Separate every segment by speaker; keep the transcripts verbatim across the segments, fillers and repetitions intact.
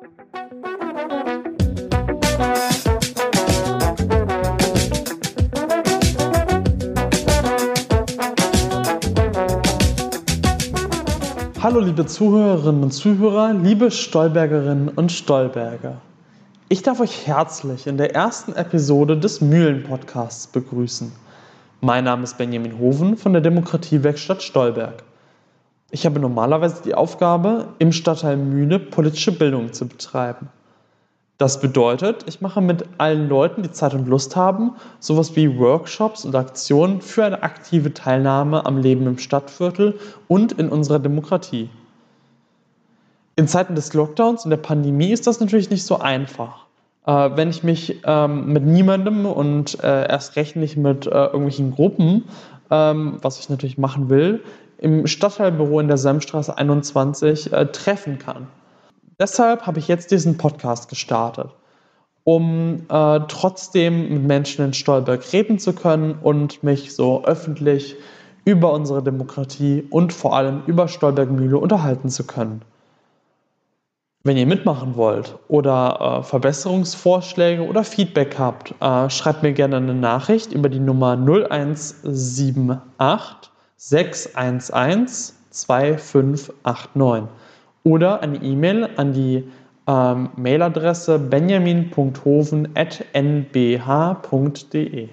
Speaker 1: Hallo liebe Zuhörerinnen und Zuhörer, liebe Stolbergerinnen und Stolberger. Ich darf euch herzlich in der ersten Episode des Mühlen-Podcasts begrüßen. Mein Name ist Benjamin Hoven von der Demokratiewerkstatt Stolberg. Ich habe normalerweise die Aufgabe, im Stadtteil Mühle politische Bildung zu betreiben. Das bedeutet, ich mache mit allen Leuten, die Zeit und Lust haben, sowas wie Workshops und Aktionen für eine aktive Teilnahme am Leben im Stadtviertel und in unserer Demokratie. In Zeiten des Lockdowns und der Pandemie ist das natürlich nicht so einfach. Äh, wenn ich mich ähm, mit niemandem und äh, erst recht nicht mit äh, irgendwelchen Gruppen, ähm, was ich natürlich machen will, im Stadtteilbüro in der Selmstraße einundzwanzig äh, treffen kann. Deshalb habe ich jetzt diesen Podcast gestartet, um äh, trotzdem mit Menschen in Stolberg reden zu können und mich so öffentlich über unsere Demokratie und vor allem über Stolberg-Mühle unterhalten zu können. Wenn ihr mitmachen wollt oder äh, Verbesserungsvorschläge oder Feedback habt, äh, schreibt mir gerne eine Nachricht über die Nummer null eins sieben acht sechs eins eins zwei fünf acht neun. Oder eine E-Mail an die ähm, Mailadresse benjamin punkt hoven at n b h punkt d e.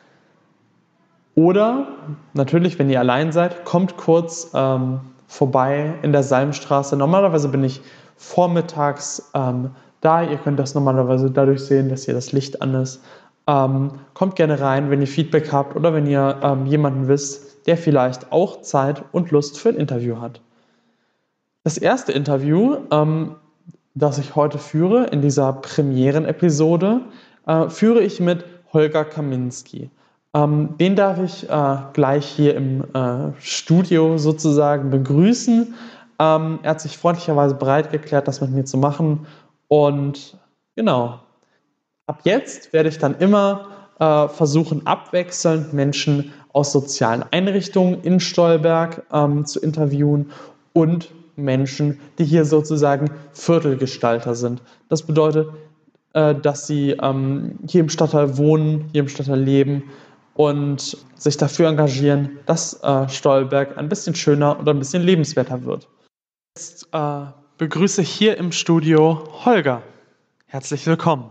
Speaker 1: Oder natürlich, wenn ihr allein seid, kommt kurz ähm, vorbei in der Salmstraße. Normalerweise bin ich vormittags ähm, da. Ihr könnt das normalerweise dadurch sehen, dass hier das Licht an ist. Ähm, kommt gerne rein, wenn ihr Feedback habt oder wenn ihr ähm, jemanden wisst, der vielleicht auch Zeit und Lust für ein Interview hat. Das erste Interview, ähm, das ich heute führe, in dieser Premieren-Episode, äh, führe ich mit Holger Kaminski. Ähm, den darf ich äh, gleich hier im äh, Studio sozusagen begrüßen. Ähm, er hat sich freundlicherweise bereit erklärt, das mit mir zu machen. Und genau, ab jetzt werde ich dann immer äh, versuchen, abwechselnd Menschen aus sozialen Einrichtungen in Stolberg ähm, zu interviewen und Menschen, die hier sozusagen Viertelgestalter sind. Das bedeutet, äh, dass sie ähm, hier im Stadtteil wohnen, hier im Stadtteil leben und sich dafür engagieren, dass äh, Stolberg ein bisschen schöner oder ein bisschen lebenswerter wird. Jetzt äh, begrüße ich hier im Studio Holger. Herzlich willkommen.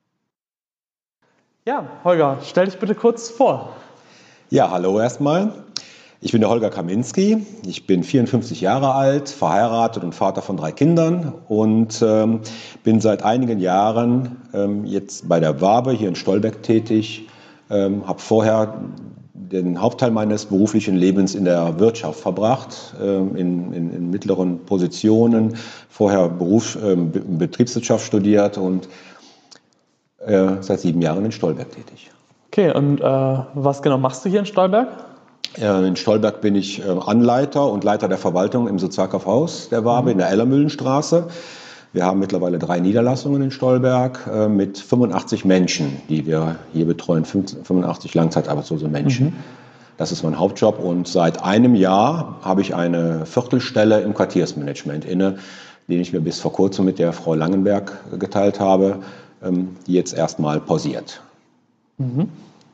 Speaker 1: Ja, Holger, stell dich bitte kurz vor.
Speaker 2: Ja, hallo erstmal. Ich bin der Holger Kaminski, ich bin vierundfünfzig Jahre alt, verheiratet und Vater von drei Kindern und ähm, bin seit einigen Jahren ähm, jetzt bei der Wabe hier in Stolberg tätig, ähm, habe vorher den Hauptteil meines beruflichen Lebens in der Wirtschaft verbracht, ähm, in, in, in mittleren Positionen, vorher Beruf, ähm, Betriebswirtschaft studiert und äh, seit sieben Jahren in Stolberg tätig.
Speaker 1: Okay, und äh, was genau machst du hier in Stolberg?
Speaker 2: In Stolberg bin ich Anleiter und Leiter der Verwaltung im Sozialkaufhaus der Wabe in der Ellermühlenstraße. Wir haben mittlerweile drei Niederlassungen in Stolberg mit fünfundachtzig Menschen, die wir hier betreuen, fünfundachtzig langzeitarbeitslose Menschen. Mhm. Das ist mein Hauptjob und seit einem Jahr habe ich eine Viertelstelle im Quartiersmanagement inne, den ich mir bis vor kurzem mit der Frau Langenberg geteilt habe, die jetzt erstmal pausiert.
Speaker 1: Mhm.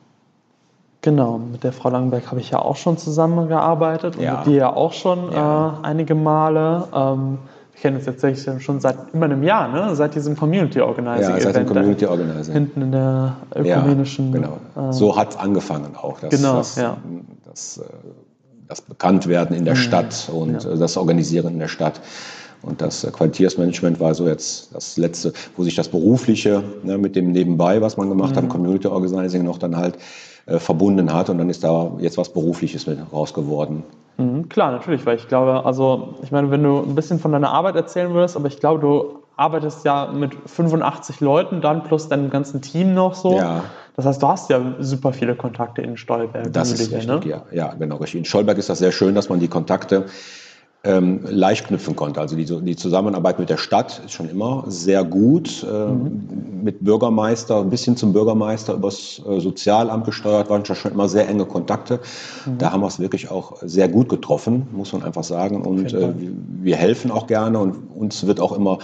Speaker 1: Genau, mit der Frau Langenberg habe ich ja auch schon zusammengearbeitet und
Speaker 2: ja.
Speaker 1: mit dir ja auch schon
Speaker 2: ja.
Speaker 1: äh, einige Male. Ähm, wir kennen uns jetzt tatsächlich schon seit über einem Jahr, ne? Seit diesem Community Organizing
Speaker 2: Ja, seit
Speaker 1: Event.
Speaker 2: dem Community Organizing.
Speaker 1: Hinten in der ökumenischen...
Speaker 2: Ja, genau. So hat es angefangen auch. Das,
Speaker 1: genau,
Speaker 2: das,
Speaker 1: ja.
Speaker 2: Das, das Bekanntwerden in der
Speaker 1: mhm.
Speaker 2: Stadt und
Speaker 1: ja.
Speaker 2: das Organisieren in der Stadt. Und das Quartiersmanagement war so jetzt das Letzte, wo sich das Berufliche ne, mit dem Nebenbei, was man gemacht mhm. hat, im Community Organizing noch dann halt äh, verbunden hat. Und dann ist da jetzt was Berufliches mit raus geworden.
Speaker 1: Mhm, klar, natürlich, weil ich glaube, also ich meine, wenn du ein bisschen von deiner Arbeit erzählen würdest, aber ich glaube, du arbeitest ja mit fünfundachtzig Leuten, dann plus deinem ganzen Team noch so.
Speaker 2: Ja.
Speaker 1: Das heißt, du hast ja super viele Kontakte in Stolberg.
Speaker 2: Das ist richtig, ne? ja. ja, genau richtig. In Stolberg ist das sehr schön, dass man die Kontakte ähm, leicht knüpfen konnte. Also die, die Zusammenarbeit mit der Stadt ist schon immer sehr gut. Ähm, mhm. Mit Bürgermeister, ein bisschen zum Bürgermeister übers äh, Sozialamt gesteuert, waren schon immer sehr enge Kontakte. Mhm. Da haben wir es wirklich auch sehr gut getroffen, muss man einfach sagen. Und äh, wir helfen auch gerne und uns wird auch immer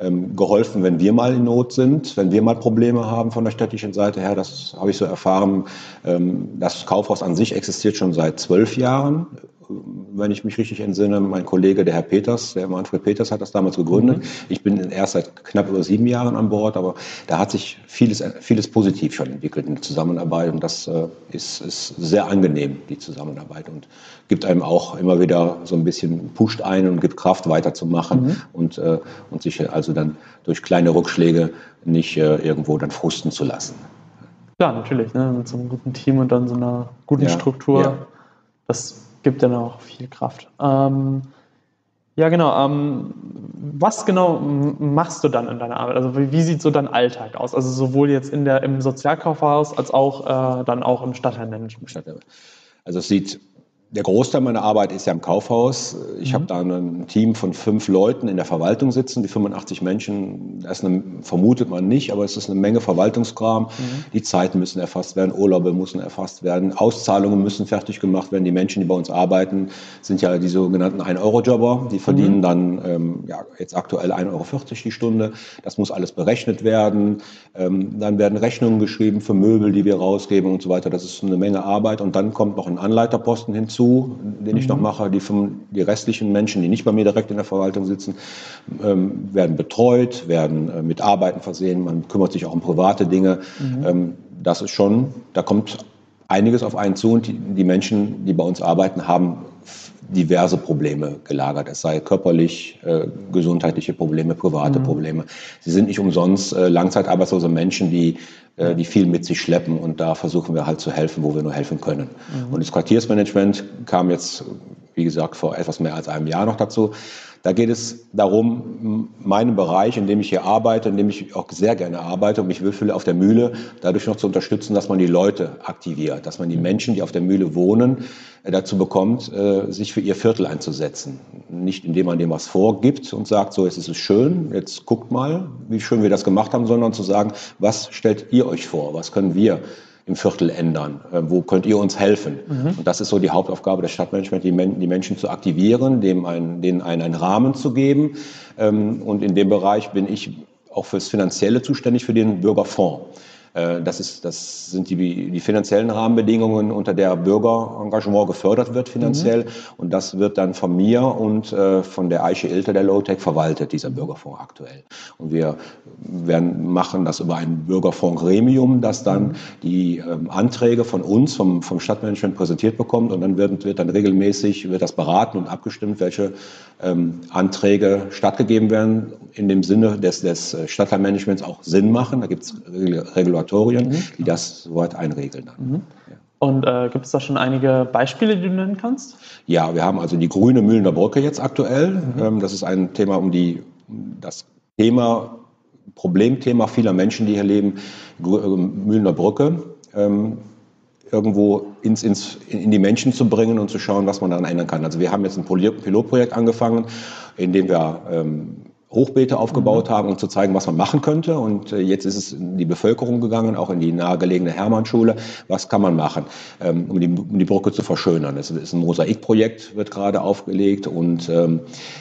Speaker 2: ähm, geholfen, wenn wir mal in Not sind, wenn wir mal Probleme haben von der städtischen Seite her. Das habe ich so erfahren. Ähm, das Kaufhaus an sich existiert schon seit zwölf Jahren. Wenn ich mich richtig entsinne, mein Kollege, der Herr Peters, der Manfred Peters, hat das damals gegründet. Mhm. Ich bin erst seit knapp über sieben Jahren an Bord, aber da hat sich vieles, vieles positiv schon entwickelt in der Zusammenarbeit und das äh, ist, ist sehr angenehm, die Zusammenarbeit, und gibt einem auch immer wieder so ein bisschen, pusht ein und gibt Kraft weiterzumachen, mhm. und, äh, und sich also dann durch kleine Rückschläge nicht äh, irgendwo dann frusten zu lassen.
Speaker 1: Ja, natürlich, ne? Mit so einem guten Team und dann so einer guten
Speaker 2: ja,
Speaker 1: Struktur.
Speaker 2: Ja.
Speaker 1: Das gibt dann auch viel Kraft. Ähm, ja, genau. Ähm, was genau machst du dann in deiner Arbeit? Also wie, wie sieht so dein Alltag aus? Also sowohl jetzt in der, im Sozialkaufhaus als auch äh, dann auch im Stadtteilmanagement.
Speaker 2: Also es sieht, der Großteil meiner Arbeit ist ja im Kaufhaus. Ich mhm. habe da ein Team von fünf Leuten in der Verwaltung sitzen, die fünfundachtzig Menschen. Das ist eine, vermutet man nicht, aber es ist eine Menge Verwaltungskram. Mhm. Die Zeiten müssen erfasst werden, Urlaube müssen erfasst werden, Auszahlungen müssen fertig gemacht werden. Die Menschen, die bei uns arbeiten, sind ja die sogenannten ein-Euro-Jobber. Die verdienen mhm. dann ähm, ja, jetzt aktuell ein Euro vierzig die Stunde. Das muss alles berechnet werden. Ähm, dann werden Rechnungen geschrieben für Möbel, die wir rausgeben und so weiter. Das ist eine Menge Arbeit. Und dann kommt noch ein Anleiterposten hinzu, den ich mhm. noch mache. Die, fünf, die restlichen Menschen, die nicht bei mir direkt in der Verwaltung sitzen, ähm, werden betreut, werden äh, mit Arbeiten versehen. Man kümmert sich auch um private Dinge. Mhm. Ähm, das ist schon, da kommt einiges auf einen zu, und die, die Menschen, die bei uns arbeiten, haben diverse Probleme gelagert. Es sei körperlich, äh, gesundheitliche Probleme, private mhm. Probleme. Sie sind nicht umsonst äh, langzeitarbeitslose Menschen, die, äh, die viel mit sich schleppen, und da versuchen wir halt zu helfen, wo wir nur helfen können. Mhm. Und das Quartiersmanagement kam jetzt, wie gesagt, vor etwas mehr als einem Jahr noch dazu. Da geht es darum, meinen Bereich, in dem ich hier arbeite, in dem ich auch sehr gerne arbeite und mich wohlfühle auf der Mühle, dadurch noch zu unterstützen, dass man die Leute aktiviert, dass man die Menschen, die auf der Mühle wohnen, dazu bekommt, sich für ihr Viertel einzusetzen. Nicht indem man dem was vorgibt und sagt, so, jetzt ist es schön, jetzt guckt mal, wie schön wir das gemacht haben, sondern zu sagen, was stellt ihr euch vor, was können wir im Viertel ändern? Wo könnt ihr uns helfen? Mhm. Und das ist so die Hauptaufgabe des Stadtmanagements, die, Men- die Menschen zu aktivieren, dem ein, denen einen, einen Rahmen zu geben. Und in dem Bereich bin ich auch fürs Finanzielle zuständig, für den Bürgerfonds. Das, ist, das sind die, die finanziellen Rahmenbedingungen, unter der Bürgerengagement gefördert wird finanziell. Mhm. Und das wird dann von mir und äh, von der Eiche Ilter, der Low-Tech, verwaltet, dieser Bürgerfonds aktuell. Und wir werden machen das über ein Bürgerfonds-Gremium, das dann mhm. die ähm, Anträge von uns, vom, vom Stadtmanagement präsentiert bekommt. Und dann wird, wird dann regelmäßig wird das beraten und abgestimmt, welche ähm, Anträge stattgegeben werden, in dem Sinne des, des Stadtteilmanagements auch Sinn machen. Da gibt es Regulatorien, mhm. die das soweit einregeln. Dann.
Speaker 1: Mhm. Ja. Und äh, gibt es da schon einige Beispiele, die du nennen kannst?
Speaker 2: Ja, wir haben also die grüne Mühlener Brücke jetzt aktuell. Mhm. Ähm, das ist ein Thema um die, das Thema, Problemthema vieler Menschen, die hier leben, Mühlener Brücke. Ähm, irgendwo ins, ins, in die Menschen zu bringen und zu schauen, was man daran ändern kann. Also wir haben jetzt ein Pilotprojekt angefangen, in dem wir ähm, Hochbeete aufgebaut mhm. haben, um zu zeigen, was man machen könnte. Und äh, jetzt ist es in die Bevölkerung gegangen, auch in die nahegelegene Hermannschule. Was kann man machen, ähm, um, die, um die Brücke zu verschönern? Es ist ein Mosaikprojekt, wird gerade aufgelegt, und ähm,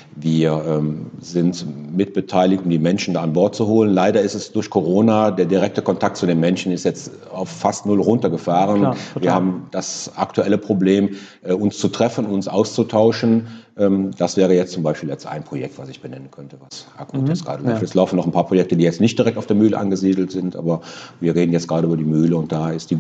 Speaker 2: wir ähm, sind mitbeteiligt, um die Menschen da an Bord zu holen. Leider ist es durch Corona, der direkte Kontakt zu den Menschen ist jetzt auf fast null runtergefahren. Klar, wir haben das aktuelle Problem, äh, uns zu treffen, uns auszutauschen. Ähm, das wäre jetzt zum Beispiel jetzt ein Projekt, was ich benennen könnte, was akut mhm. jetzt gerade läuft. Ja. Es laufen noch ein paar Projekte, die jetzt nicht direkt auf der Mühle angesiedelt sind, aber wir reden jetzt gerade über die Mühle, und da ist die,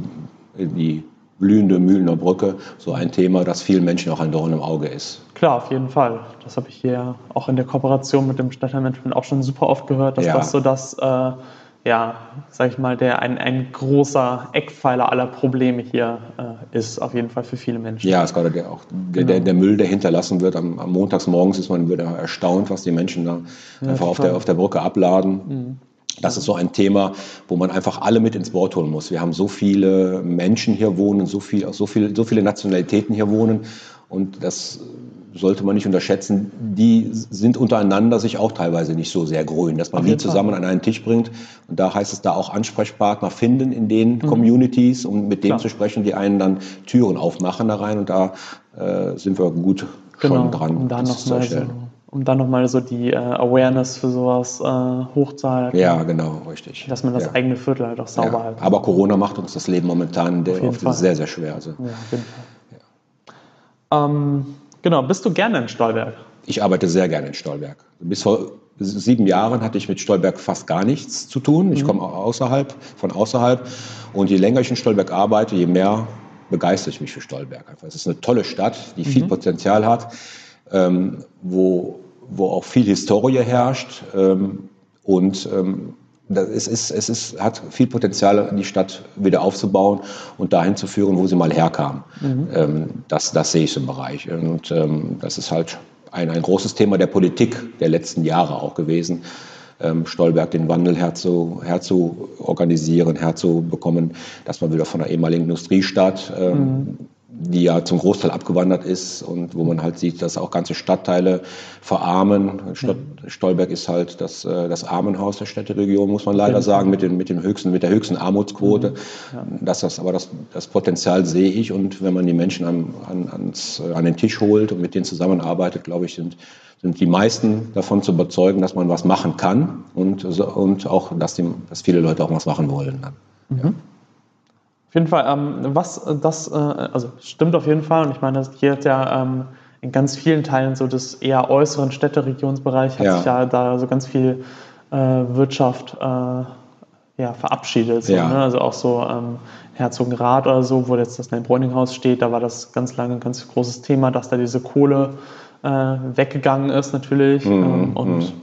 Speaker 2: die blühende Mühlener Brücke so ein Thema, das vielen Menschen auch ein Dorn im Auge ist.
Speaker 1: Klar, auf jeden Fall. Das habe ich hier auch in der Kooperation mit dem Stadtteilmanagement auch schon super oft gehört, dass ja. das so das, äh, ja, sag ich mal, der ein, ein großer Eckpfeiler aller Probleme hier äh, ist, auf jeden Fall für viele Menschen.
Speaker 2: Ja, es ist gerade der, auch der, genau. der, der Müll, der hinterlassen wird. Am, am montagsmorgens ist man wieder erstaunt, was die Menschen da ja, einfach auf der, auf der Brücke abladen. Mhm. Das ist so ein Thema, wo man einfach alle mit ins Boot holen muss. Wir haben so viele Menschen hier wohnen, so, viel, so, viel, so viele Nationalitäten hier wohnen, und das sollte man nicht unterschätzen. Die sind untereinander sich auch teilweise nicht so sehr grün, dass man die zusammen an einen Tisch bringt. Und da heißt es da auch Ansprechpartner finden in den mhm. Communities, um mit denen Klar. zu sprechen, die einen dann Türen aufmachen da rein. Und da äh, sind wir gut
Speaker 1: genau,
Speaker 2: schon dran,
Speaker 1: um da
Speaker 2: das zu erstellen. So
Speaker 1: um dann nochmal so die äh, Awareness für sowas äh, hochzuhalten.
Speaker 2: Ja, genau, richtig.
Speaker 1: Dass man das
Speaker 2: ja.
Speaker 1: eigene Viertel halt auch sauber
Speaker 2: ja.
Speaker 1: hält.
Speaker 2: Aber Corona macht uns das Leben momentan
Speaker 1: Auf jeden
Speaker 2: oft
Speaker 1: Fall.
Speaker 2: sehr, sehr schwer. Also.
Speaker 1: Ja, auf jeden Fall. Ähm, genau, bist du gerne in Stolberg?
Speaker 2: Ich arbeite sehr gerne in Stolberg. Bis vor sieben Jahren hatte ich mit Stolberg fast gar nichts zu tun. Ich mhm. komme außerhalb, von außerhalb. Und je länger ich in Stolberg arbeite, je mehr begeistere ich mich für Stolberg. Es ist eine tolle Stadt, die viel mhm. Potenzial hat, ähm, wo, wo auch viel Historie herrscht. Ähm, und ähm, das ist, es, ist, es ist, hat viel Potenzial, die Stadt wieder aufzubauen und dahin zu führen, wo sie mal herkam. Mhm. Ähm, das, das sehe ich im Bereich. Und ähm, das ist halt ein, ein großes Thema der Politik der letzten Jahre auch gewesen. Ähm, Stolberg den Wandel herzu, herzu organisieren, herzubekommen, dass man wieder von der ehemaligen Industriestadt, ähm, mhm. die ja zum Großteil abgewandert ist und wo man halt sieht, dass auch ganze Stadtteile verarmen. Stadt, mhm. Stolberg ist halt das, das Armenhaus der Städteregion, muss man leider sagen, mit, den, mit, dem höchsten, mit der höchsten Armutsquote. Mhm. Ja. Das, das, aber das, das Potenzial sehe ich, und wenn man die Menschen an, an, ans, an den Tisch holt und mit denen zusammenarbeitet, glaube ich, sind sind die meisten davon zu überzeugen, dass man was machen kann und, und auch, dass, die, dass viele Leute auch was machen wollen.
Speaker 1: Mhm. Ja. Auf jeden Fall, ähm, was das, äh, also stimmt auf jeden Fall, und ich meine, hier hat ja ähm, in ganz vielen Teilen so des eher äußeren Städteregionsbereich hat ja. sich ja da so ganz viel äh, Wirtschaft äh, ja, verabschiedet. So, ja. ne? Also auch so ähm, Herzogenrath oder so, wo jetzt das Neubräuninghaus steht, da war das ganz lange ein ganz großes Thema, dass da diese Kohle äh, weggegangen ist natürlich. Mhm. Ähm, und mhm.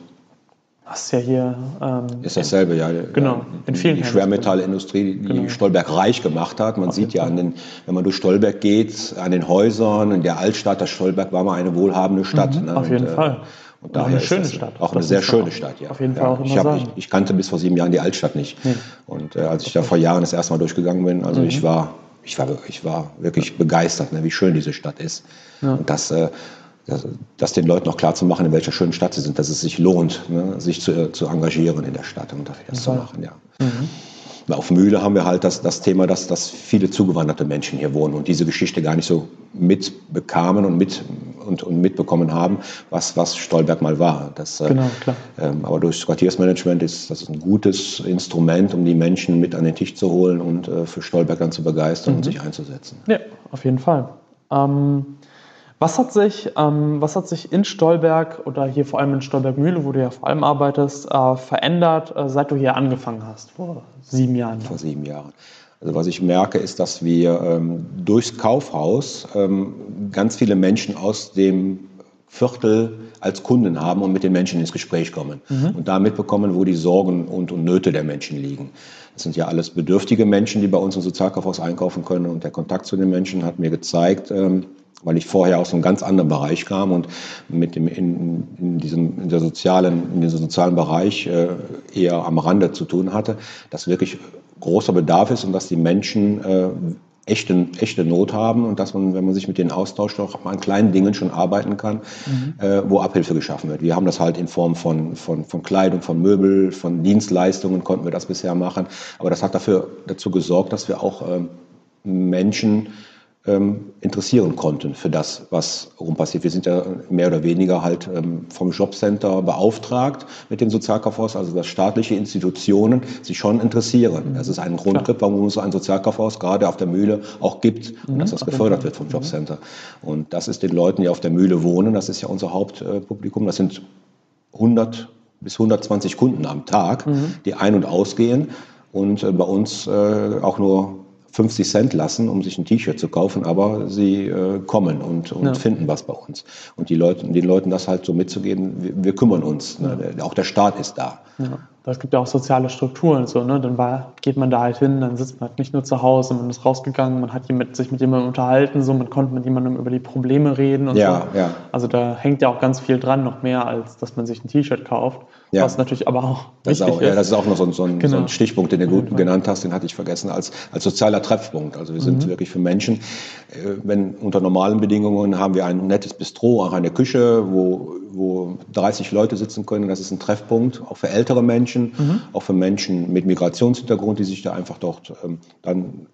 Speaker 1: das ist ja hier... Ähm,
Speaker 2: ist dasselbe, ja.
Speaker 1: Genau, in vielen
Speaker 2: Die Schwermetallindustrie, die genau. Stolberg reich gemacht hat. Man Auf sieht ja, an den, wenn man durch Stolberg geht, an den Häusern, in der Altstadt, das Stolberg war mal eine wohlhabende Stadt.
Speaker 1: Mhm.
Speaker 2: Ne?
Speaker 1: Auf jeden
Speaker 2: und,
Speaker 1: Fall.
Speaker 2: Und daher eine schöne ist Stadt. Auch eine sehr schöne Stadt, ja.
Speaker 1: Auf jeden Fall
Speaker 2: ja.
Speaker 1: auch immer
Speaker 2: ich, hab,
Speaker 1: sagen.
Speaker 2: ich, ich kannte bis vor sieben Jahren die Altstadt nicht. Nee. Und äh, als ich da vor Jahren das erste Mal durchgegangen bin, also mhm. ich war, ich war, ich war wirklich ja. begeistert, ne, wie schön diese Stadt ist. Ja. Und das, äh, das, das den Leuten auch klar zu machen, in welcher schönen Stadt sie sind, dass es sich lohnt, ne, sich zu, zu engagieren in der Stadt und dafür das zu machen, ja. Mhm. Auf Mühle haben wir halt das, das Thema, dass, dass viele zugewanderte Menschen hier wohnen und diese Geschichte gar nicht so mitbekamen und, mit, und, und mitbekommen haben, was, was Stolberg mal war. Das, genau, klar. Ähm, aber durch Quartiersmanagement ist das ein gutes Instrument, um die Menschen mit an den Tisch zu holen und äh, für Stolberg dann zu begeistern mhm. und sich einzusetzen.
Speaker 1: Ja, auf jeden Fall. Ähm, was hat sich, ähm, was hat sich in Stolberg oder hier vor allem in Stolberg-Mühle, wo du ja vor allem arbeitest, äh, verändert, äh, seit du hier angefangen hast, vor sieben Jahren?
Speaker 2: Vor sieben Jahren. Also was ich merke, ist, dass wir ähm, durchs Kaufhaus ähm, ganz viele Menschen aus dem Viertel als Kunden haben und mit den Menschen ins Gespräch kommen mhm. und da mitbekommen, wo die Sorgen und, und Nöte der Menschen liegen. Das sind ja alles bedürftige Menschen, die bei uns im Sozialkaufhaus einkaufen können, und der Kontakt zu den Menschen hat mir gezeigt, ähm, weil ich vorher aus einem ganz anderen Bereich kam und mit dem in, in diesem in der sozialen in diesem sozialen Bereich äh, eher am Rande zu tun hatte, dass wirklich großer Bedarf ist und dass die Menschen äh, echte echte Not haben und dass man, wenn man sich mit denen austauscht, auch an kleinen Dingen schon arbeiten kann, mhm. äh, wo Abhilfe geschaffen wird. Wir haben das halt in Form von von von Kleidung, von Möbel, von Dienstleistungen konnten wir das bisher machen, aber das hat dafür dazu gesorgt, dass wir auch ähm, Menschen interessieren konnten für das, was rum passiert. Wir sind ja mehr oder weniger halt vom Jobcenter beauftragt mit dem Sozialkaufhaus, also dass staatliche Institutionen sich schon interessieren. Das ist ein Grundgrund, warum es so ein Sozialkaufhaus gerade auf der Mühle auch gibt und mhm, dass das gefördert wird vom Jobcenter. Und das ist den Leuten, die auf der Mühle wohnen, das ist ja unser Hauptpublikum, das sind hundert bis hundertzwanzig Kunden am Tag, mhm. die ein- und ausgehen und bei uns auch nur fünfzig Cent lassen, um sich ein T-Shirt zu kaufen, aber sie äh, kommen und, und ja. finden was bei uns. Und die Leute, den Leuten das halt so mitzugeben, wir, wir kümmern uns, ne? Der, auch der Staat ist da.
Speaker 1: Ja. Es gibt ja auch soziale Strukturen, so, ne? Dann war, geht man da halt hin, dann sitzt man halt nicht nur zu Hause, man ist rausgegangen, man hat mit, sich mit jemandem unterhalten, so, man konnte mit jemandem über die Probleme reden und
Speaker 2: ja,
Speaker 1: so.
Speaker 2: Ja.
Speaker 1: Also da hängt ja auch ganz viel dran, noch mehr, als dass man sich ein T-Shirt kauft,
Speaker 2: ja.
Speaker 1: was natürlich aber auch
Speaker 2: das
Speaker 1: wichtig
Speaker 2: ist. Auch,
Speaker 1: ist.
Speaker 2: Ja, das ist auch noch so ein, so ein,
Speaker 1: genau.
Speaker 2: so ein Stichpunkt, den du gut genannt hast, den hatte ich vergessen, als, als sozialer Treffpunkt. Also wir sind mhm. wirklich für Menschen, wenn unter normalen Bedingungen haben wir ein nettes Bistro, auch eine Küche, wo, wo dreißig Leute sitzen können, das ist ein Treffpunkt, auch für ältere Menschen, mhm. auch für Menschen mit Migrationshintergrund, die sich da einfach dort ähm, dann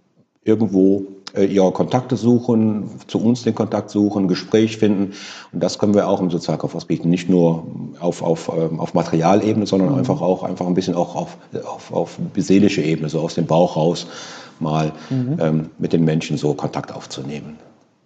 Speaker 2: irgendwo äh, ihre Kontakte suchen, zu uns den Kontakt suchen, Gespräch finden. Und das können wir auch im Sozialkaufhaus bieten. Nicht nur auf, auf, ähm, auf Materialebene, sondern mhm. einfach auch einfach ein bisschen auch auf, auf, auf seelische Ebene, so aus dem Bauch raus mal mhm. ähm, mit den Menschen so Kontakt aufzunehmen.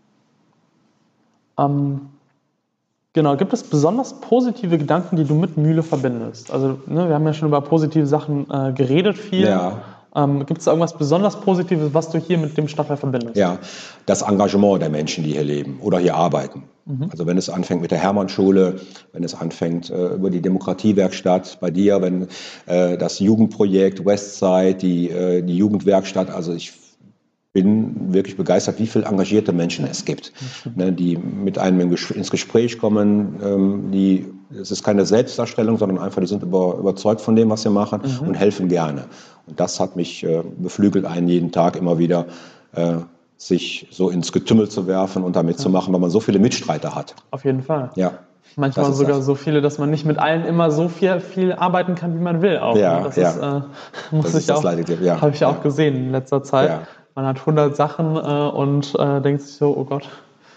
Speaker 1: Ähm, genau, gibt es besonders positive Gedanken, die du mit Mühle verbindest? Also ne, wir haben ja schon über positive Sachen äh, geredet viel.
Speaker 2: Ja.
Speaker 1: Ähm, gibt es irgendwas besonders Positives, was du hier mit dem Stadtteil verbindest?
Speaker 2: Ja, das Engagement der Menschen, die hier leben oder hier arbeiten. Mhm. Also wenn es anfängt mit der Hermannschule, wenn es anfängt äh, über die Demokratiewerkstatt bei dir, wenn äh, das Jugendprojekt Westside, die, äh, die Jugendwerkstatt, also ich bin wirklich begeistert, wie viele engagierte Menschen es gibt, ne, die mit einem ins Gespräch kommen, ähm, die, es ist keine Selbstdarstellung, sondern einfach, die sind über, überzeugt von dem, was sie machen mhm. und helfen gerne. Und das hat mich äh, beflügelt, einen jeden Tag immer wieder äh, sich so ins Getümmel zu werfen und damit ja. zu machen, weil man so viele Mitstreiter hat.
Speaker 1: Auf jeden Fall.
Speaker 2: Ja.
Speaker 1: Manchmal sogar das. so viele, dass man nicht mit allen immer so viel, viel arbeiten kann, wie man will. Auch,
Speaker 2: ja,
Speaker 1: ne? Das
Speaker 2: ja.
Speaker 1: ist, äh, muss
Speaker 2: das
Speaker 1: ich auch,
Speaker 2: ja.
Speaker 1: habe ich
Speaker 2: ja.
Speaker 1: auch gesehen in letzter Zeit.
Speaker 2: Ja.
Speaker 1: Man hat hundert Sachen äh, und äh, denkt sich so, oh Gott.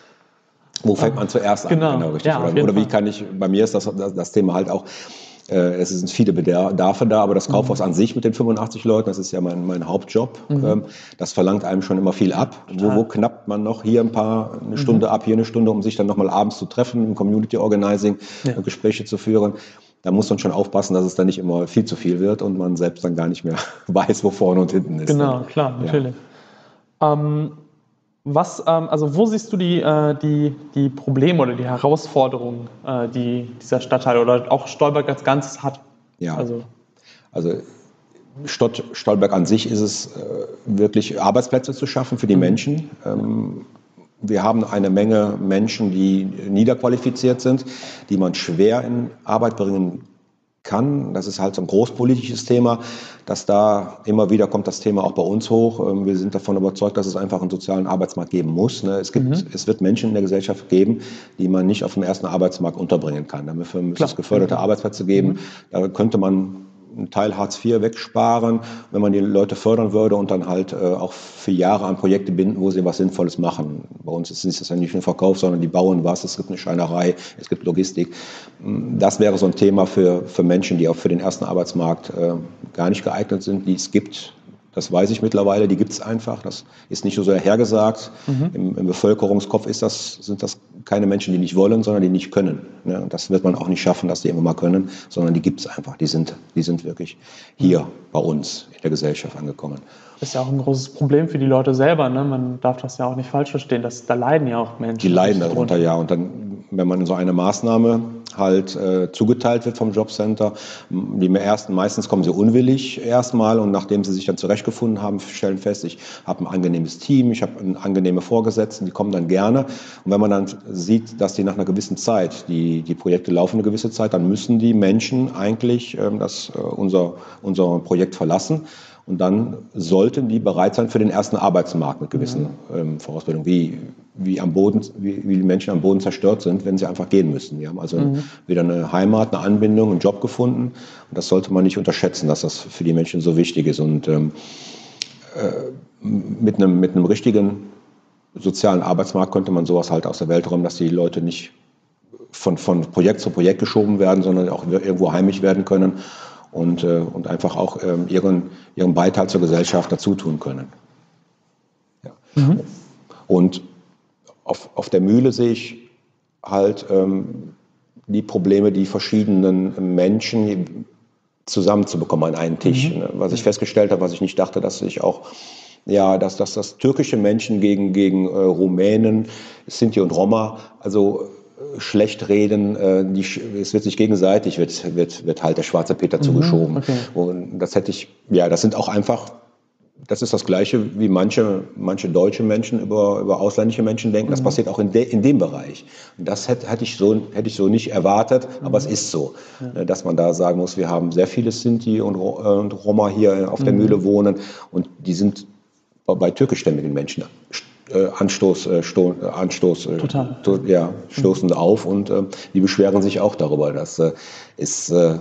Speaker 2: Wo fängt man zuerst an?
Speaker 1: Genau,
Speaker 2: genau richtig.
Speaker 1: ja,
Speaker 2: Oder, oder wie kann ich, bei mir ist das, das, das Thema halt auch, äh, es sind viele Bedarfe da, aber das Kaufhaus mhm. an sich mit den fünfundachtzig Leuten, das ist ja mein, mein Hauptjob, mhm. ähm, das verlangt einem schon immer viel ab. Wo, wo knappt man noch hier ein paar, eine Stunde mhm. ab, hier eine Stunde, um sich dann nochmal abends zu treffen, im Community Organizing, ja. äh, Gespräche zu führen. Da muss man schon aufpassen, dass es dann nicht immer viel zu viel wird und man selbst dann gar nicht mehr weiß, wo vorne und hinten ist.
Speaker 1: Genau,
Speaker 2: dann.
Speaker 1: klar, natürlich. Ja. Ähm, Was, ähm, also wo siehst du die, äh, die, die Probleme oder die Herausforderungen, äh, die dieser Stadtteil oder auch Stolberg als Ganzes hat?
Speaker 2: Ja,
Speaker 1: also,
Speaker 2: also Stadt Stolberg an sich ist es äh, wirklich Arbeitsplätze zu schaffen für die mhm. Menschen. Ähm, wir haben eine Menge Menschen, die niederqualifiziert sind, die man schwer in Arbeit bringen kann. Das ist halt so ein großpolitisches Thema, dass da immer wieder kommt das Thema auch bei uns hoch. Wir sind davon überzeugt, dass es einfach einen sozialen Arbeitsmarkt geben muss. Es gibt, mhm. es wird Menschen in der Gesellschaft geben, die man nicht auf dem ersten Arbeitsmarkt unterbringen kann. Dafür müsste es geförderte mhm. Arbeitsplätze geben. Mhm. Da könnte man einen Teil Hartz vier wegsparen, wenn man die Leute fördern würde und dann halt äh, auch für Jahre an Projekte binden, wo sie was Sinnvolles machen. Bei uns ist es ja nicht nur Verkauf, sondern die bauen was, es gibt eine Schreinerei, es gibt Logistik. Das wäre so ein Thema für, für Menschen, die auch für den ersten Arbeitsmarkt äh, gar nicht geeignet sind, die es gibt. Das weiß ich mittlerweile, die gibt es einfach. Das ist nicht so sehr hergesagt. Mhm. Im, Im Bevölkerungskopf ist das, sind das keine Menschen, die nicht wollen, sondern die nicht können. Ne? Und das wird man auch nicht schaffen, dass die immer mal können, sondern die gibt es einfach. Die sind, die sind wirklich hier bei uns in der Gesellschaft angekommen.
Speaker 1: Das ist ja auch ein großes Problem für die Leute selber. Ne? Man darf das ja auch nicht falsch verstehen. Das, da leiden ja auch Menschen.
Speaker 2: Die leiden darunter, ja. Und dann, wenn man so eine Maßnahme halt äh, zugeteilt wird vom Jobcenter, die ersten, meistens kommen sie unwillig erstmal und nachdem sie sich dann zurechtgefunden haben, stellen fest, ich habe ein angenehmes Team, ich habe angenehme Vorgesetzten, die kommen dann gerne. Und wenn man dann sieht, dass die nach einer gewissen Zeit, die, die Projekte laufen eine gewisse Zeit, dann müssen die Menschen eigentlich ähm, das, äh, unser, unser Projekt verlassen. Und dann sollten die bereit sein für den ersten Arbeitsmarkt mit gewissen ähm, Vorausbildungen, wie, wie, am Boden, wie, wie die Menschen am Boden zerstört sind, wenn sie einfach gehen müssen. Die haben also mhm. wieder eine Heimat, eine Anbindung, einen Job gefunden. Und das sollte man nicht unterschätzen, dass das für die Menschen so wichtig ist. Und ähm, äh, mit, einem, mit einem richtigen sozialen Arbeitsmarkt könnte man sowas halt aus der Welt räumen, dass die Leute nicht von, von Projekt zu Projekt geschoben werden, sondern auch irgendwo heimisch werden können. Und, äh, und einfach auch ähm, ihren, ihren Beitrag zur Gesellschaft dazu tun können. Ja. Mhm. Und auf, auf der Mühle sehe ich halt ähm, die Probleme, die verschiedenen Menschen zusammenzubekommen an einen Tisch. Mhm. Ne? Was ich festgestellt habe, was ich nicht dachte, dass ich auch, ja, dass, dass das türkische Menschen gegen, gegen äh, Rumänen, Sinti und Roma, also schlecht reden, äh, die, es wird sich gegenseitig, wird, wird, wird halt der schwarze Peter mhm, zugeschoben. Okay. Und das hätte ich, ja, das sind auch einfach, das ist das Gleiche, wie manche, manche deutsche Menschen über, über ausländische Menschen denken. Das mhm. passiert auch in, de, in dem Bereich. Und das hätte, hätte, ich so, hätte ich so nicht erwartet, mhm. aber es ist so, ja. dass man da sagen muss, wir haben sehr viele Sinti und, und Roma hier auf der mhm. Mühle wohnen und die sind bei, bei türkischstämmigen Menschen Anstoß, Sto, Anstoß to, ja, stoßen mhm. auf und äh, die beschweren sich auch darüber. Das äh, ist, äh,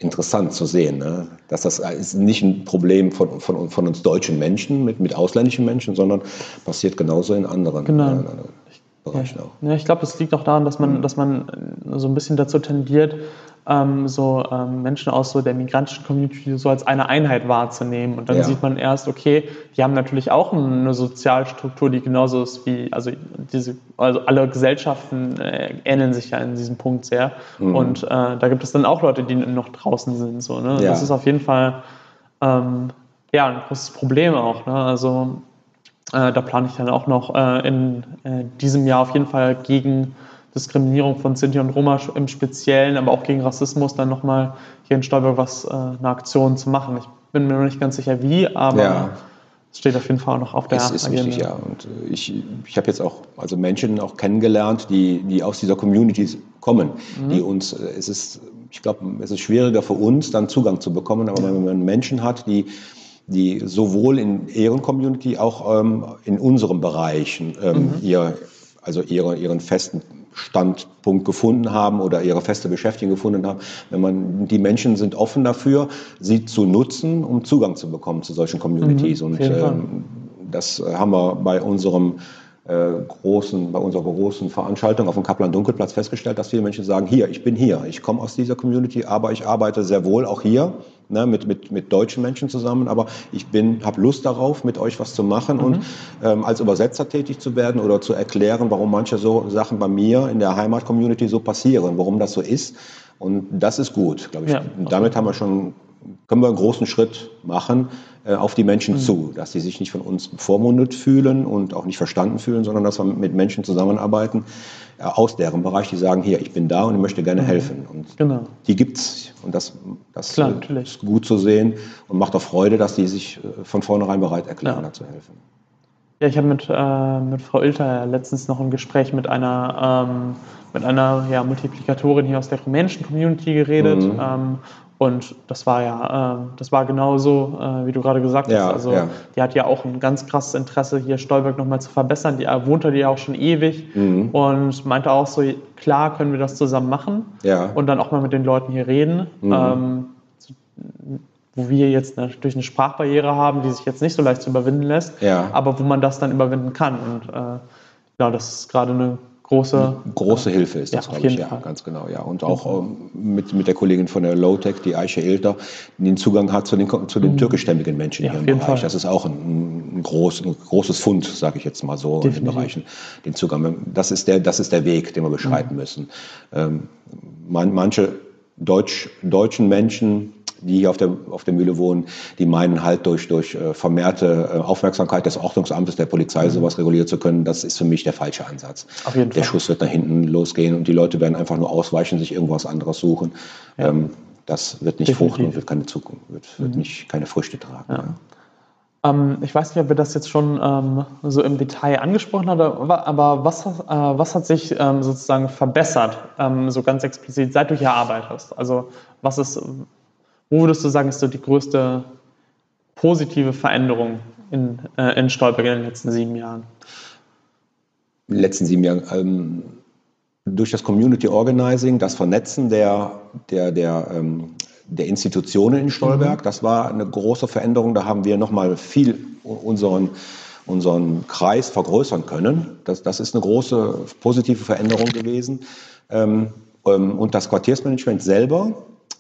Speaker 2: interessant zu sehen, ne? Dass das ist nicht ein Problem von, von, von uns deutschen Menschen mit, mit ausländischen Menschen, sondern passiert genauso in anderen,
Speaker 1: Genau.
Speaker 2: äh, in anderen Bereichen
Speaker 1: ja.
Speaker 2: auch.
Speaker 1: Ja, ich glaube, das liegt auch daran, dass man,
Speaker 2: Mhm.
Speaker 1: dass man so ein bisschen dazu tendiert, ähm, so ähm, Menschen aus so der migrantischen Community so als eine Einheit wahrzunehmen. Und dann
Speaker 2: Ja.
Speaker 1: sieht man erst, okay, die haben natürlich auch eine Sozialstruktur, die genauso ist wie, also diese, also alle Gesellschaften äh, ähneln sich ja in diesem Punkt sehr.
Speaker 2: Mhm.
Speaker 1: Und äh, da gibt es dann auch Leute, die noch draußen sind. So, ne?
Speaker 2: Ja.
Speaker 1: Das ist auf jeden Fall ähm, ja, ein großes Problem auch. Ne? Also äh, da plane ich dann auch noch äh, in äh, diesem Jahr auf jeden Fall gegen Diskriminierung von Sinti und Roma im Speziellen, aber auch gegen Rassismus dann nochmal hier in Stolberg was, äh, eine Aktion zu machen. Ich bin mir noch nicht ganz sicher wie, aber
Speaker 2: Ja.
Speaker 1: es steht auf jeden Fall auch noch auf der
Speaker 2: Es ist
Speaker 1: Agenda.
Speaker 2: wichtig, ja. Und äh, ich, ich habe jetzt auch also Menschen auch kennengelernt, die, die aus dieser Community kommen,
Speaker 1: Mhm.
Speaker 2: die uns, äh, es ist, ich glaube, es ist schwieriger für uns, dann Zugang zu bekommen, aber wenn man Menschen hat, die, die sowohl in ihren Community, auch ähm, in unseren Bereichen ähm,
Speaker 1: Mhm.
Speaker 2: ihr, also ihre, ihren festen Standpunkt gefunden haben oder ihre feste Beschäftigung gefunden haben. Wenn man, die Menschen sind offen dafür, sie zu nutzen, um Zugang zu bekommen zu solchen Communities.
Speaker 1: Mhm, auf
Speaker 2: Und
Speaker 1: jeden Fall.
Speaker 2: ähm, das haben wir bei unserem äh, großen, bei unserer großen Veranstaltung auf dem Kaplan-Dunkelplatz festgestellt, dass viele Menschen sagen, hier, ich bin hier, ich komme aus dieser Community, aber ich arbeite sehr wohl auch hier, ne, mit, mit, mit deutschen Menschen zusammen, aber ich bin, habe Lust darauf, mit euch was zu machen
Speaker 1: Mhm.
Speaker 2: und ähm, als Übersetzer tätig zu werden oder zu erklären, warum manche so Sachen bei mir in der Heimat-Community so passieren, warum das so ist. Und das ist gut, glaube ich.
Speaker 1: Ja,
Speaker 2: Und damit haben wir schon, können wir einen großen Schritt machen äh, auf die Menschen
Speaker 1: Mhm.
Speaker 2: zu, dass sie sich nicht von uns bevormundet fühlen und auch nicht verstanden fühlen, sondern dass wir mit Menschen zusammenarbeiten äh, aus deren Bereich, die sagen, hier, ich bin da und ich möchte gerne
Speaker 1: Mhm.
Speaker 2: helfen. Und
Speaker 1: Genau.
Speaker 2: die gibt's und das, das
Speaker 1: Klar,
Speaker 2: äh,
Speaker 1: natürlich.
Speaker 2: ist gut zu sehen und macht auch Freude, dass die sich äh, von vornherein bereit erklären,
Speaker 1: Ja.
Speaker 2: da zu helfen.
Speaker 1: Ja, ich habe mit, äh, mit Frau Ilter letztens noch ein Gespräch mit einer, ähm, mit einer ja, Multiplikatorin hier aus der rumänischen Community geredet.
Speaker 2: Mhm.
Speaker 1: Ähm, und das war ja, äh, das war genauso, äh, wie du gerade gesagt
Speaker 2: Ja,
Speaker 1: hast. Also
Speaker 2: ja.
Speaker 1: die hat ja auch ein ganz krasses Interesse, hier Stolberg nochmal zu verbessern. Die äh, wohnt da ja auch schon ewig
Speaker 2: Mhm.
Speaker 1: und meinte auch so, klar können wir das zusammen machen
Speaker 2: Ja.
Speaker 1: und dann auch mal mit den Leuten hier reden.
Speaker 2: Mhm.
Speaker 1: Ähm, wo wir jetzt natürlich eine Sprachbarriere haben, die sich jetzt nicht so leicht zu überwinden lässt,
Speaker 2: Ja.
Speaker 1: aber wo man das dann überwinden kann. Und äh, ja, das ist gerade eine große,
Speaker 2: Große Hilfe ist das,
Speaker 1: ja, auf
Speaker 2: glaube ich,
Speaker 1: jeden
Speaker 2: ja,
Speaker 1: Fall.
Speaker 2: ganz genau, ja. Und auch ähm, mit, mit der Kollegin von der Low-Tech, die Aisha Ilter, die den Zugang hat zu den, zu den türkischstämmigen Menschen
Speaker 1: Ja,
Speaker 2: hier
Speaker 1: auf
Speaker 2: im
Speaker 1: jeden
Speaker 2: Bereich.
Speaker 1: Fall.
Speaker 2: Das ist auch ein, ein, groß, ein großes Fund, sage ich jetzt mal so, in den
Speaker 1: Definitiv.
Speaker 2: Bereichen, den Zugang. Das ist der, das ist der Weg, den wir beschreiten müssen. Ähm, man, manche Deutsch, deutschen Menschen, die hier auf der, auf der Mühle wohnen, die meinen halt durch, durch äh, vermehrte äh, Aufmerksamkeit des Ordnungsamtes, der Polizei, sowas regulieren zu können. Das ist für mich der falsche Ansatz.
Speaker 1: Auf jeden
Speaker 2: Der
Speaker 1: Fall.
Speaker 2: Schuss wird nach hinten losgehen und die Leute werden einfach nur ausweichen, sich irgendwas anderes suchen.
Speaker 1: Ja.
Speaker 2: Ähm, das wird nicht
Speaker 1: Definitiv.
Speaker 2: fruchten und wird keine Zukunft, wird, wird nicht, keine Früchte tragen.
Speaker 1: Ja.
Speaker 2: Ja.
Speaker 1: Ähm, ich weiß nicht, ob wir das jetzt schon ähm, so im Detail angesprochen haben, aber, aber was, äh, was hat sich ähm, sozusagen verbessert, ähm, so ganz explizit, seit du hier arbeitest? Also was ist, wo würdest du sagen, ist so die größte positive Veränderung in, äh, in Stolberg in den letzten sieben Jahren?
Speaker 2: In den letzten sieben Jahren ähm, durch das Community Organizing, das Vernetzen der, der, der, ähm, der Institutionen in Stolberg,
Speaker 1: Mhm.
Speaker 2: das war eine große Veränderung. Da haben wir nochmal viel unseren, unseren Kreis vergrößern können. Das, das ist eine große positive Veränderung gewesen. Ähm, ähm, und das Quartiersmanagement selber,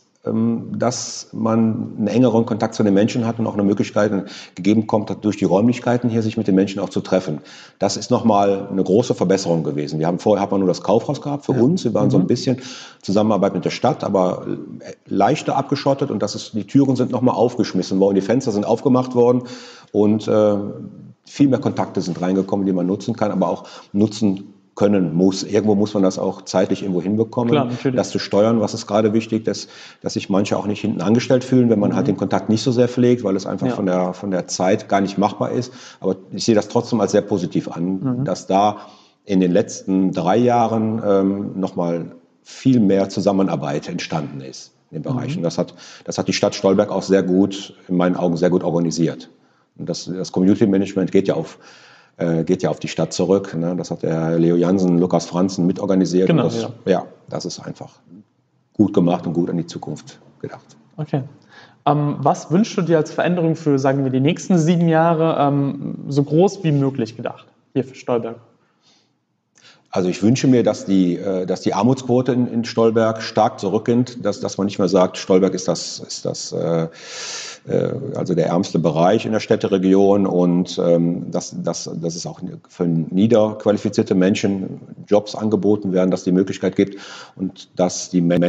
Speaker 2: dass man einen engeren Kontakt zu den Menschen hat und auch eine Möglichkeit gegeben kommt, durch die Räumlichkeiten hier sich mit den Menschen auch zu treffen. Das ist nochmal eine große Verbesserung gewesen. Wir haben vorher hat man nur das Kaufhaus gehabt für ja. uns. Wir waren mhm. so ein bisschen Zusammenarbeit mit der Stadt, aber leichter abgeschottet und das ist, die Türen sind nochmal aufgeschmissen worden, die Fenster sind aufgemacht worden und äh, viel mehr Kontakte sind reingekommen, die man nutzen kann, aber auch nutzen können muss. Irgendwo muss man das auch zeitlich irgendwo hinbekommen,
Speaker 1: Klar,
Speaker 2: das zu steuern. Was ist gerade wichtig, dass, dass sich manche auch nicht hinten angestellt fühlen, wenn man mhm. halt den Kontakt nicht so sehr pflegt, weil es einfach ja. von der, von der Zeit gar nicht machbar ist. Aber ich sehe das trotzdem als sehr positiv an, mhm. dass da in den letzten drei Jahren ähm, nochmal viel mehr Zusammenarbeit entstanden ist in den Bereichen. Mhm. Das hat, das hat die Stadt Stolberg auch sehr gut, in meinen Augen sehr gut organisiert. Und das, das Community Management geht ja auf geht ja auf die Stadt zurück. Ne? Das hat der Leo Jansen, Lukas Franzen mitorganisiert.
Speaker 1: Genau,
Speaker 2: und das,
Speaker 1: ja.
Speaker 2: ja, das ist einfach gut gemacht und gut an die Zukunft gedacht.
Speaker 1: Okay. Ähm, was wünschst du dir als Veränderung für, sagen wir, die nächsten sieben Jahre ähm, so groß wie möglich gedacht, hier für Stolberg?
Speaker 2: Also ich wünsche mir, dass die, dass die Armutsquote in, in Stolberg stark zurückgeht, dass, dass man nicht mehr sagt, Stolberg ist das, ist das äh, also der ärmste Bereich in der Städteregion und ähm, dass, dass, dass es auch für niederqualifizierte Menschen Jobs angeboten werden, dass es die Möglichkeit gibt und dass die Menschen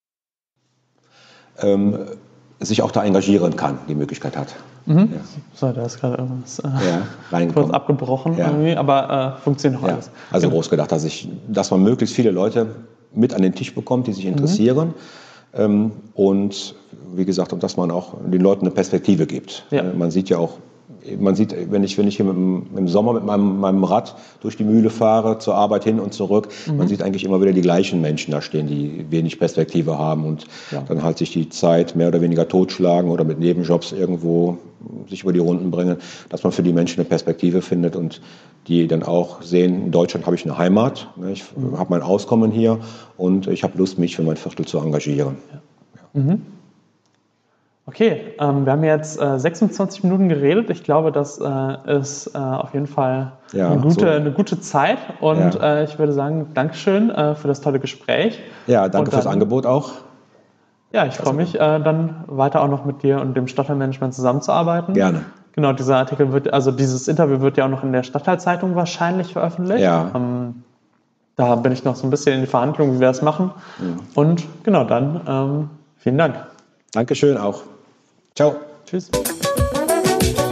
Speaker 2: ähm, sich auch da engagieren kann, die Möglichkeit hat.
Speaker 1: Mhm. Ja. So, da ist gerade irgendwas äh,
Speaker 2: ja,
Speaker 1: kurz abgebrochen, ja. irgendwie, aber äh, funktioniert noch
Speaker 2: ja.
Speaker 1: alles.
Speaker 2: Also
Speaker 1: genau.
Speaker 2: groß gedacht, dass, ich, dass man möglichst viele Leute mit an den Tisch bekommt, die sich interessieren. Mhm. Ähm, und wie gesagt, und dass man auch den Leuten eine Perspektive gibt. Ja. Äh, man sieht ja auch, man sieht, wenn ich, wenn ich hier mit dem, im Sommer mit meinem, meinem Rad durch die Mühle fahre, zur Arbeit hin und zurück, mhm. man sieht eigentlich immer wieder die gleichen Menschen da stehen, die wenig Perspektive haben und ja. dann halt sich die Zeit mehr oder weniger totschlagen oder mit Nebenjobs irgendwo sich über die Runden bringen, dass man für die Menschen eine Perspektive findet und die dann auch sehen, in Deutschland habe ich eine Heimat, ich mhm. habe mein Auskommen hier und ich habe Lust, mich für mein Viertel zu engagieren. Ja.
Speaker 1: Mhm. Okay, ähm, wir haben jetzt äh, sechsundzwanzig Minuten geredet. Ich glaube, das äh, ist äh, auf jeden Fall ja, eine, gute, so. eine gute Zeit. Und ja. äh, ich würde sagen, Dankeschön äh, für das tolle Gespräch.
Speaker 2: Ja, danke dann, fürs Angebot auch.
Speaker 1: Ja, ich freue mich, äh, dann weiter auch noch mit dir und dem Stadtteilmanagement zusammenzuarbeiten.
Speaker 2: Gerne.
Speaker 1: Genau, dieser Artikel wird, also dieses Interview wird ja auch noch in der Stadtteilzeitung wahrscheinlich veröffentlicht.
Speaker 2: Ja.
Speaker 1: Ähm, da bin ich noch so ein bisschen in die Verhandlungen, wie wir das machen. Ja. Und genau, dann ähm, vielen Dank.
Speaker 2: Dankeschön auch. Ciao.
Speaker 1: Tschüss.